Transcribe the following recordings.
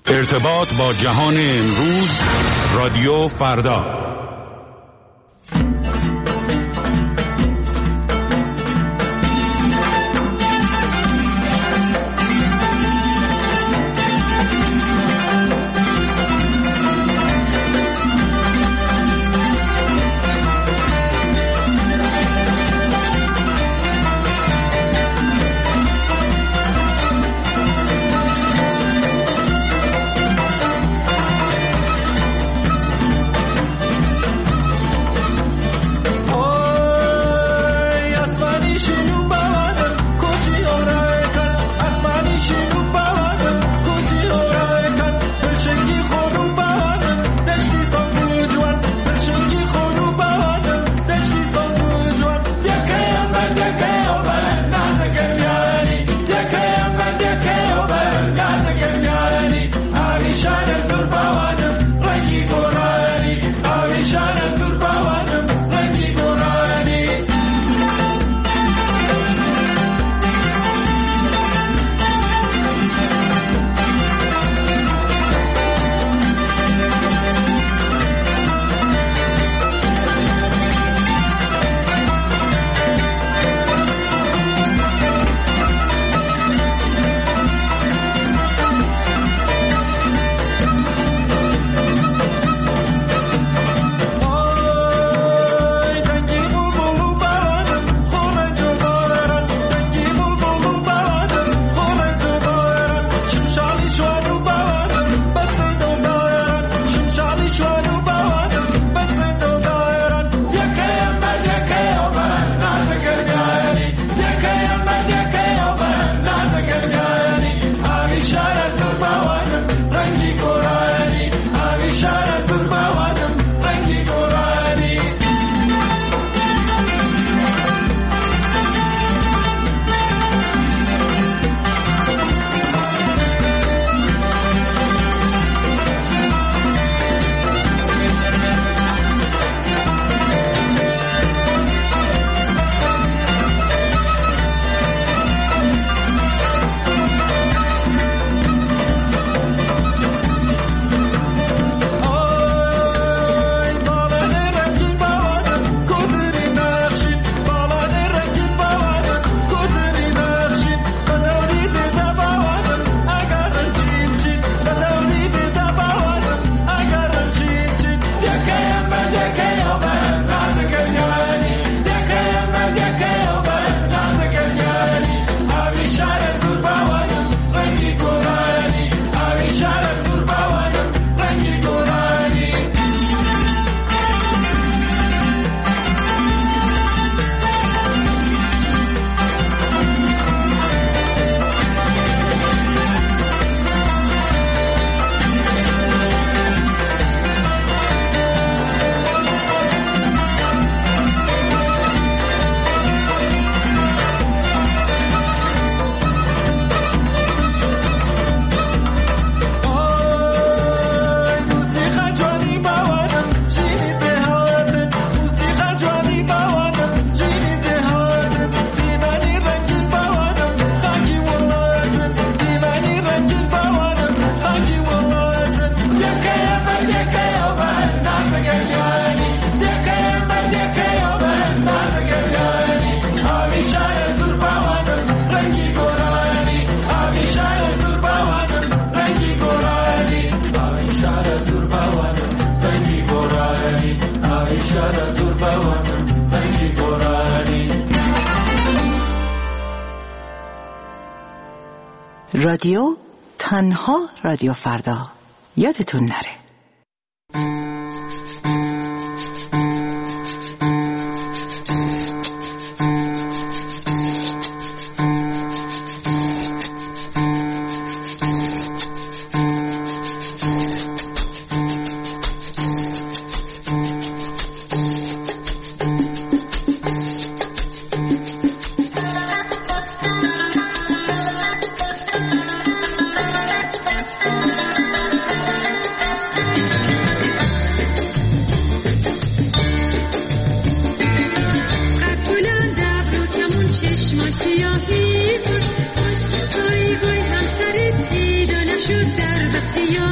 ارتباط با جهان امروز، رادیو فردا. رادیو تنها رادیو فردا، یادتون نره. سیاهی بود، وای وای همسرت پیدا نشد در وقتی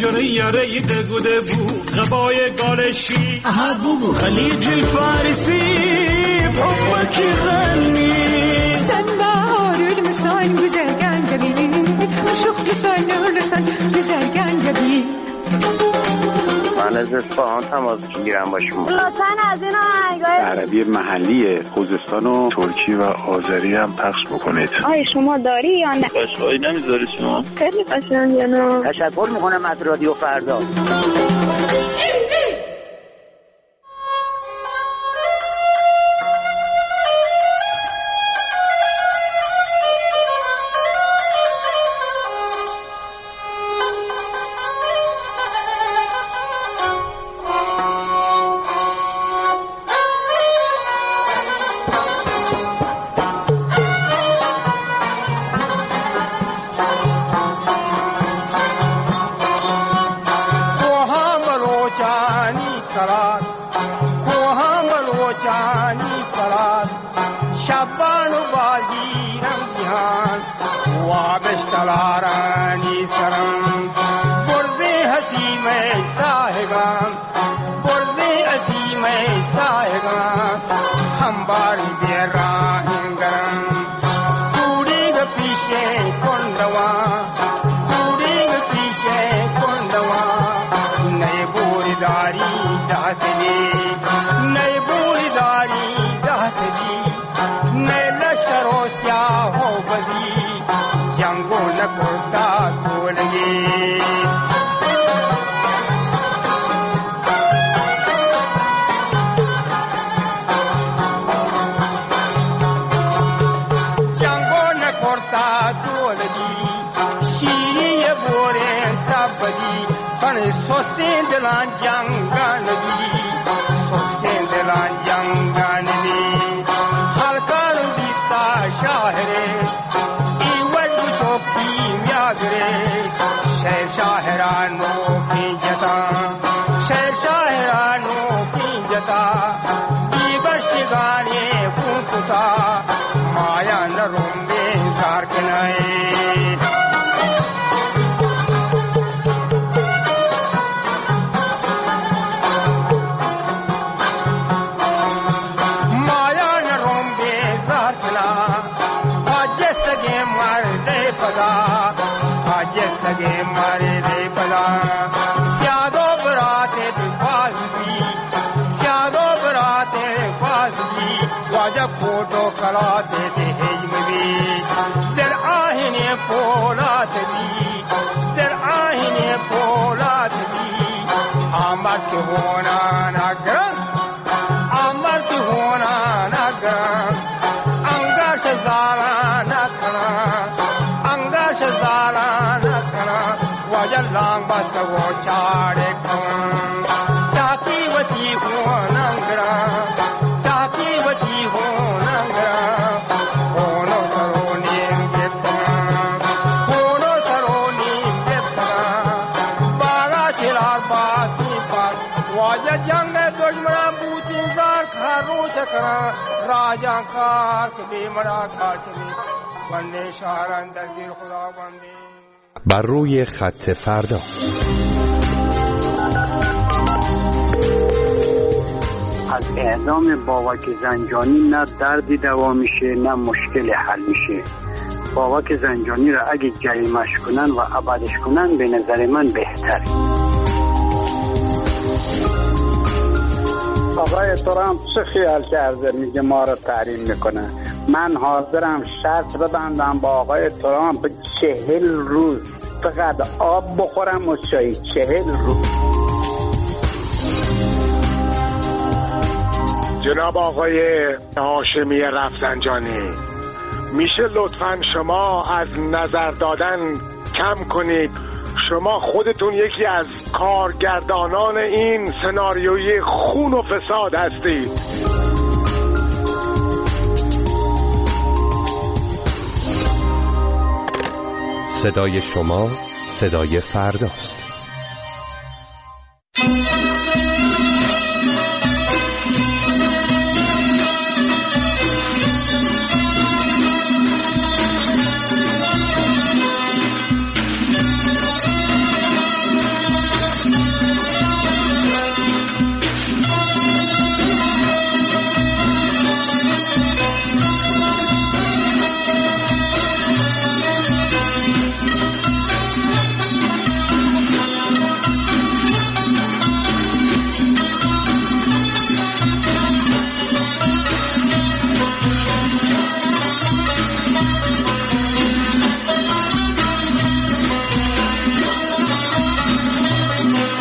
جنه یاره دگوده بو غبای گالشی خلیج الفارسی بحبك يغني تنبهار المسان بزرگان جبیلی مشوق لسان لسان بزرگان جبیلی من از اصفهان تماس میگیرم با شما. لطفاً از این آهنگای عربی محلی خوزستان و ترکی و آذری هم پخش بکنید. آیا شما داری یا نه؟ قشقایی نمیذاری شما؟ خیلی قشنگه نه. تشکر میکنم از رادیو فردا. شبان بازی رنگیان وابشتلارانی سرم برده حسیم ساهگان برده عظیم ساهگان ہمباری بیران گرم کوڑی گ پیشے کندوان کوڑی گ پیشے کندوان نئے بورداری داسلی نئے بورداری داسلی نئے لشکروں سیاہ ہو بدی جنگوں نہ کرتا تو لگے شیری بورے تبدی پن سوستین دلان جنگان دی سوستین دلان جنگان دی خلقان دیتا شاہرے ایوڈ شوکی میاگرے شہر شاہرانوں کی جتا شہر شاہرانوں کی جتا دیبشگانے کتا مایا نرومبے زارکنائے لگے مارے دے پلا سیادو براتے فاضی سیادو براتے فاضی واجب فوٹو کراتے تھے ہجم بھی تر آہنے پولات بھی تر آہنے پولات بھی آمد ہونا نگر آمد ہونا نگر انگش زارا نکنا انگش زارا وجلان بس وہ چاڑے کون چاکی وتی ہو ننگرا چاکی وتی ہو ننگرا ہونو سرو نیم گپنا ہونو سرو نیم گپنا باغا چلار باسی پاس واجہ جنگ دشمنا بوچین زار کھارو چکنا راجہ کار کبھی مرا کھاچمی بندے شارن درگیر خدا بندے بر روی خط فردا. از اعدام بابک زنجانی نه دردی دوا میشه نه مشکل حل میشه. بابک زنجانی را اگه جریمش کنن و ابدش کنن به نظر من بهتره. آقای ترامپ چه خیال کرده میگه ما رو تحریم میکنه؟ من حاضرم شرط ببندم با آقای ترامپ 40 روز فقط آب بخورم و چای. 40 روز. جناب آقای هاشمی رفسنجانی، میشه لطفاً شما از نظر دادن کم کنید؟ شما خودتون یکی از کارگردانان این سناریوی خون و فساد هستید. صدای شما صدای فرداست.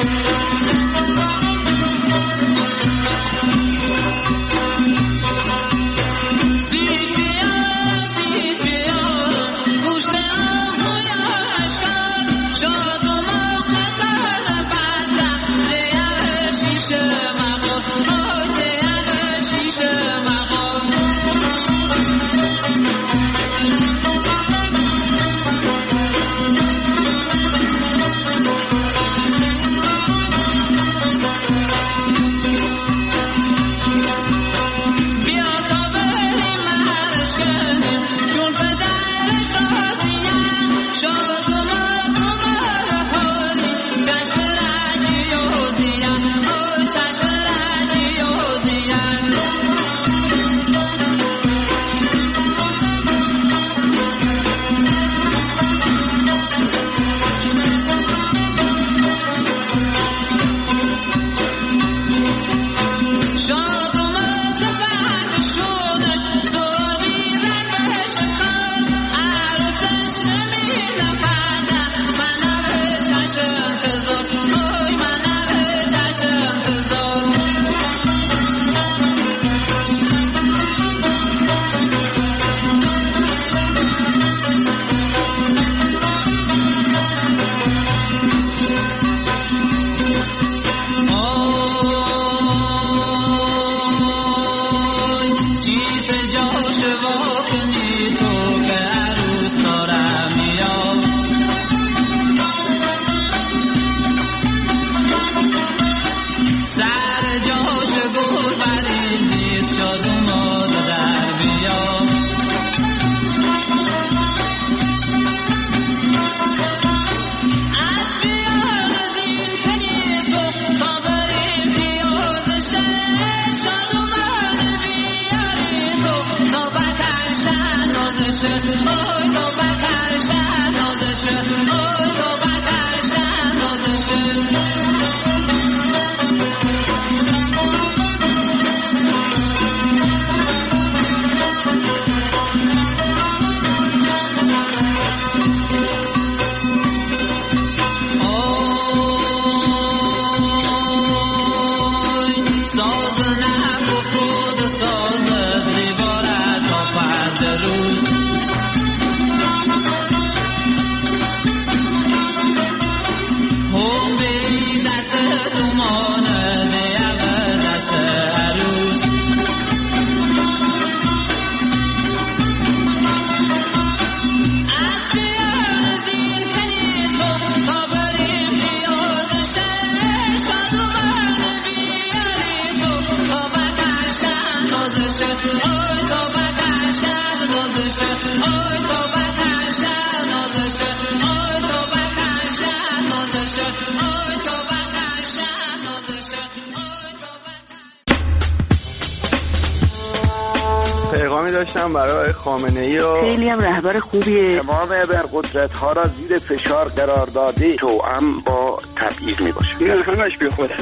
پیغامی داشتم برای خامنه‌ای و خیلی هم رهبر خوبیه. تمام ابرقدرت‌ها را زیر فشار قرار داده توأم با تبعیض میباشه. این همش بی خوده.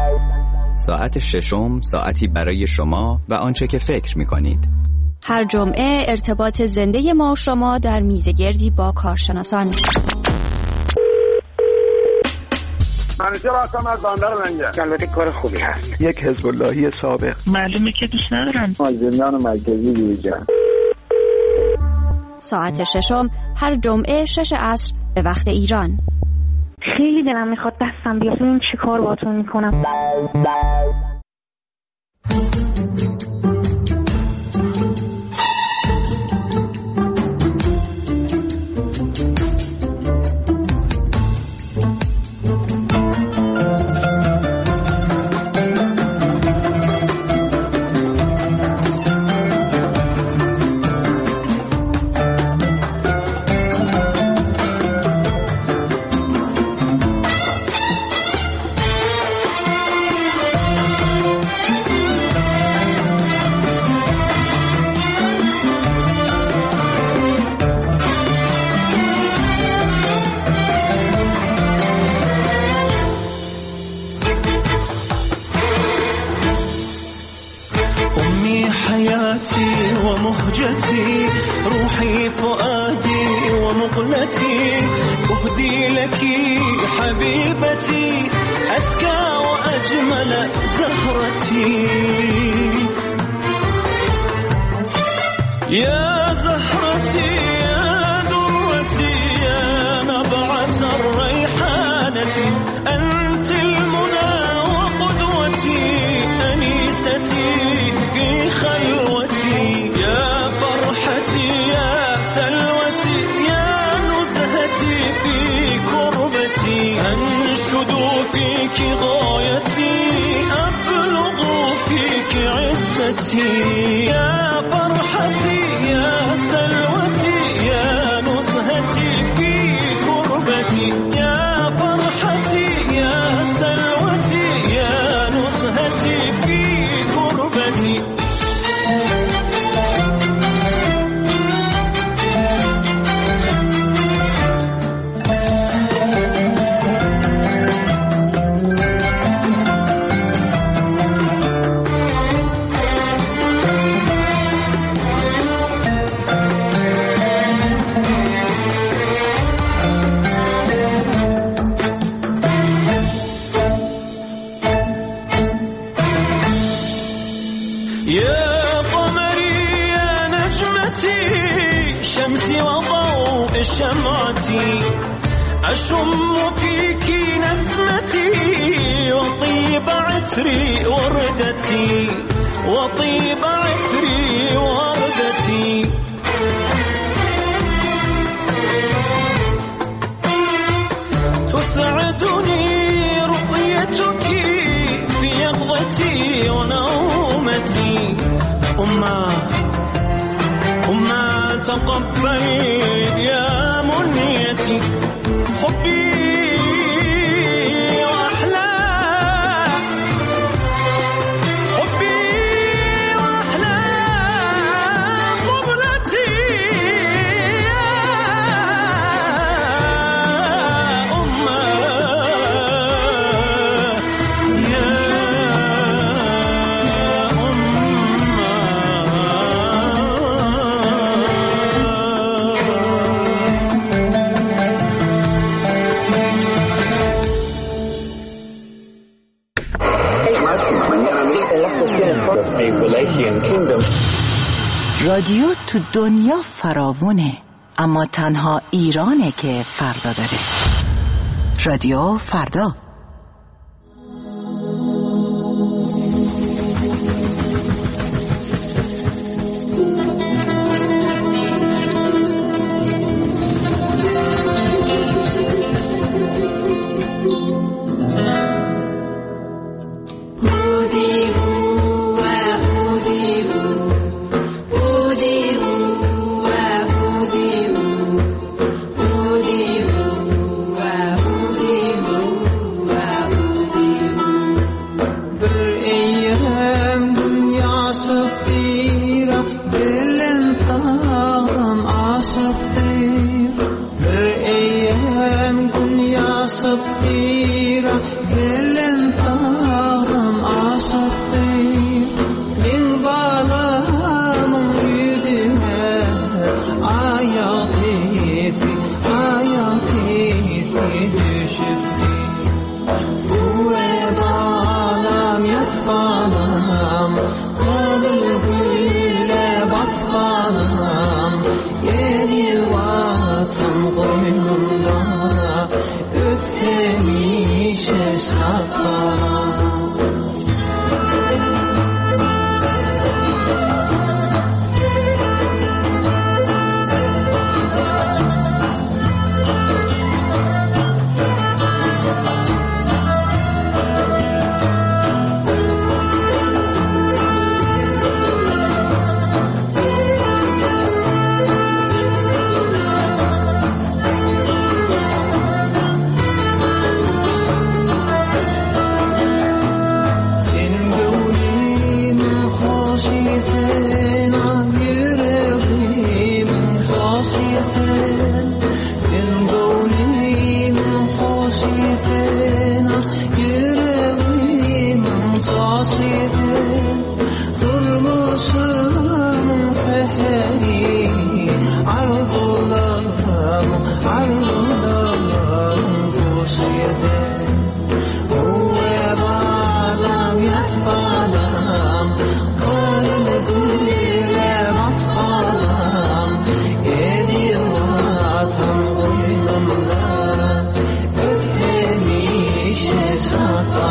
ساعت ششم ساعتی برای شما و آنچه که فکر می‌کنید. هر جمعه ارتباط زنده ما و شما در میزگردی با کارشناسان. منیجر هستم از بندر منگه. البته کار خوبی هست. یک حزب اللهی سابق. معلومه که دوست ندارم. زندان مرکزی دیجا. ساعت ششم هر جمعه 6 عصر به وقت ایران. خیلی دلم میخواد دستم بیاد. این چی کار باتون میکنم؟ حياتي ومهجتي روحي فؤادي ومقلتي أهدي لك حبيبتي أزكى وأجمل زهرتي يا زهرتي يا درتي يا نبعة الريحانة أنت المنى وقدوتي أنيستي في خلوتي يا فرحتي يا سلوتي يا نزهتي في كربتي أنشد فيك غايتي أبلغ فيك عزتي يا فرحتي يا سلوتي يا نزهتي في كربتي يا فرحتي يا سلوتي يا نزهتي في كربتي يا قمري يا نجمتي شمسي وضوء شمعتي أشم فيك نسمتي وطيب عطري وردتي وطيب عطري وردتي تسعدني رؤيتك في يقظتي ونومتي أما تقبل يا منيتي حبي وأحلى حبي وأحلى قبلتي رادیو تو دنیا فراوونه، اما تنها ایرانه که فردا داره. رادیو فردا.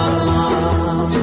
bağlam.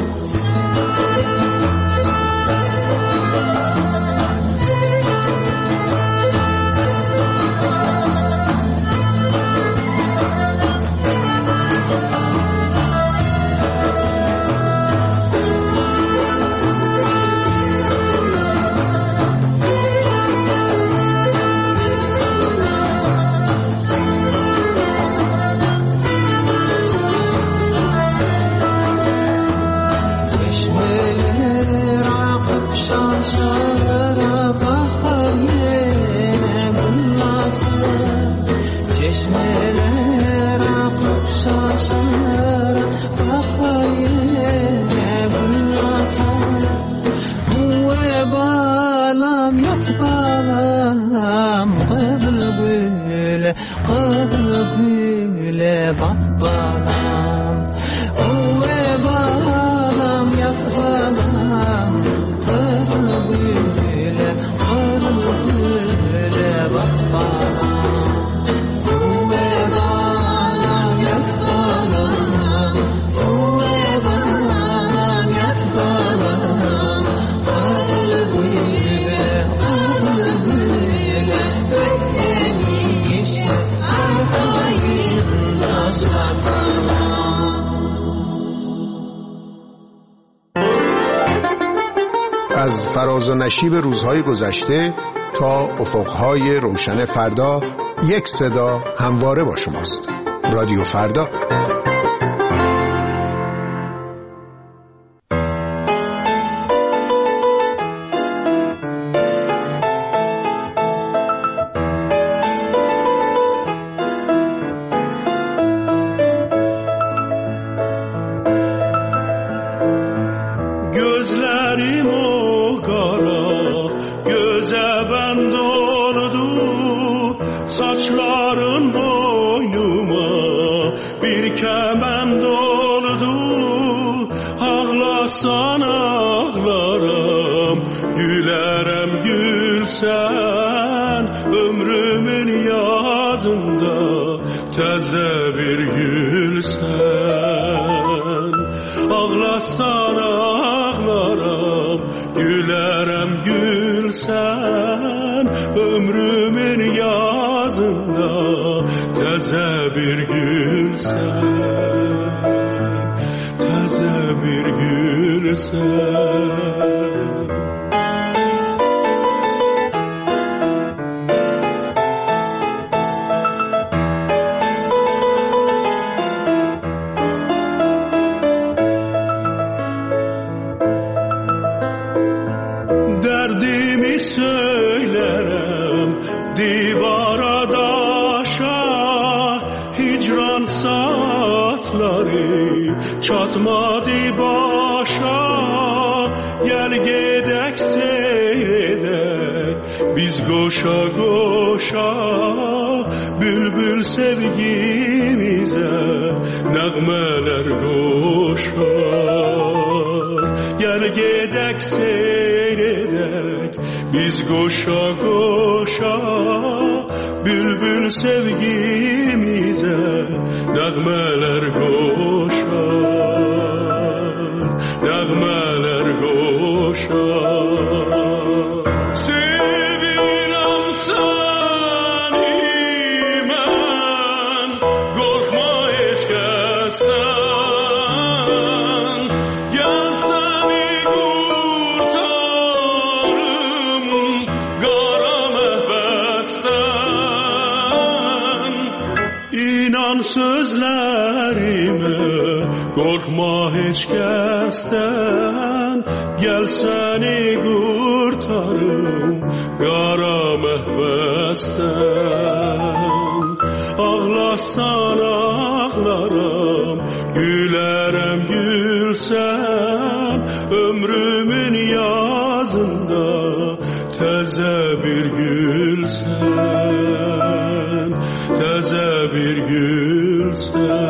Çeşmeler akıp şaşar, bahayene gül atar. Ve balam yat balam, kızıl güle bat balam. Ve balam yat balam, kızıl güle bat balam. از فراز و نشیب روزهای گذشته تا افقهای روشن فردا، یک صدا همواره با شماست. رادیو فردا. Gözlerim o kara, göze bend oldu, saçların boynuma bir kemend oldu. Ağlasan ağlarım, gülerem gülsen, ömrümün yazında teze bir gülsen. Ağlasan ağlarım, gülerem gülsen, ömrümün yazında teze bir gülsen, teze bir gülsen. Derdimi söylerim divara daşa, hicran saatleri çatmadı başa. Gel gedek seyredek biz koşa koşa, bülbül sevgimize nağmeler koşar. Gel gedek seyredek biz koşa koşa, bülbül sevgimize nağmeler koşar, nağmeler koşar. Sevirem seni ben, korkma hiç kesten. Gel seni kurtarım kara mehbesten. İnan sözlerime, korkma hiç kesten. Gel seni kurtarım kara mehbesten. Ağlasan ağlarım, gülerem gülsem, ömrümün yazında teze bir gülsen, teze bir gülsen.